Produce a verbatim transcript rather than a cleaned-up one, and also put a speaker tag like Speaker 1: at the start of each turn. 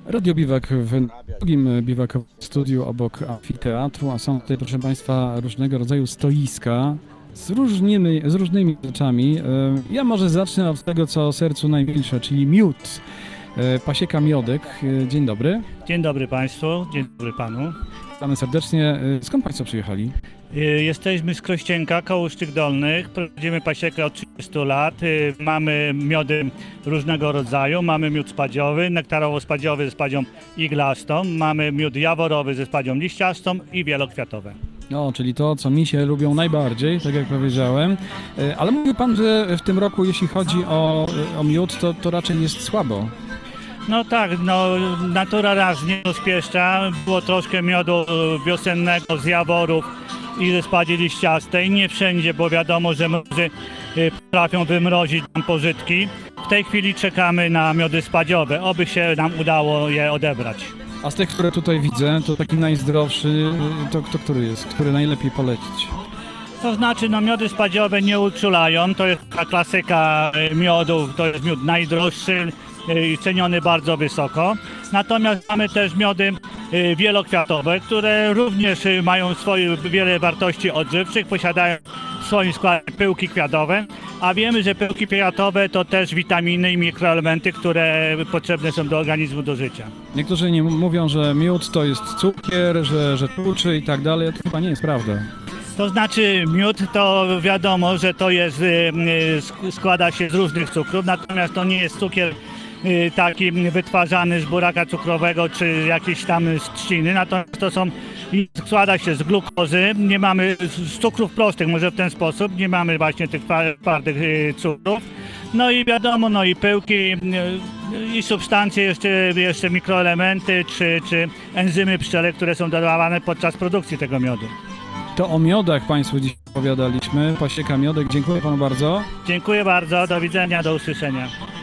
Speaker 1: Radio Biwak w drugim biwakowym studiu obok amfiteatru, a są tutaj, proszę Państwa, różnego rodzaju stoiska z różnymi, z różnymi rzeczami. Ja może zacznę od tego, co sercu najmilsze, czyli miód. Pasieka Miodek. Dzień dobry.
Speaker 2: Dzień dobry Państwu, dzień dobry Panu.
Speaker 1: Witamy serdecznie. Skąd Państwo przyjechali?
Speaker 2: Jesteśmy z Krościenka, koło Szczyk Dolnych. Prowadzimy pasiekę od trzydziestu lat. Mamy miody różnego rodzaju. Mamy miód spadziowy, nektarowo-spadziowy ze spadzią iglastą. Mamy miód jaworowy ze spadzią liściastą i wielokwiatowe.
Speaker 1: No, czyli to, co mi się lubią najbardziej, tak jak powiedziałem. Ale mówił Pan, że w tym roku, jeśli chodzi o, o miód, to, to raczej jest słabo.
Speaker 2: No tak, no natura raz nie rozpieszcza. Było troszkę miodu wiosennego z jaworów i ze spadzi liściastej. Nie wszędzie, bo wiadomo, że mrozy potrafią wymrozić nam pożytki. W tej chwili czekamy na miody spadziowe, oby się nam udało je odebrać.
Speaker 1: A z tych, które tutaj widzę, to taki najzdrowszy, to, to który jest, który najlepiej polecić?
Speaker 2: To znaczy, no miody spadziowe nie uczulają, to jest ta klasyka miodów, to jest miód najdroższy i ceniony bardzo wysoko. Natomiast mamy też miody wielokwiatowe, które również mają swoje wiele wartości odżywczych, posiadają w swoim składzie pyłki kwiatowe, a wiemy, że pyłki kwiatowe to też witaminy i mikroelementy, które potrzebne są do organizmu do życia.
Speaker 1: Niektórzy nie mówią, że miód to jest cukier, że, że tłuczy i tak dalej, to chyba nie jest prawda.
Speaker 2: To znaczy miód to wiadomo, że to jest, składa się z różnych cukrów, natomiast to nie jest cukier taki wytwarzany z buraka cukrowego czy jakiejś tam z trzciny, natomiast to są, składa się z glukozy, nie mamy z cukrów prostych, może w ten sposób, nie mamy właśnie tych twardych cukrów. No i wiadomo, no i pyłki i substancje, jeszcze, jeszcze mikroelementy czy, czy enzymy pszczele, które są dodawane podczas produkcji tego miodu.
Speaker 1: To o miodach Państwu dziś opowiadaliśmy. Pasieka Miodek, dziękuję Panu bardzo.
Speaker 2: Dziękuję bardzo, do widzenia, do usłyszenia.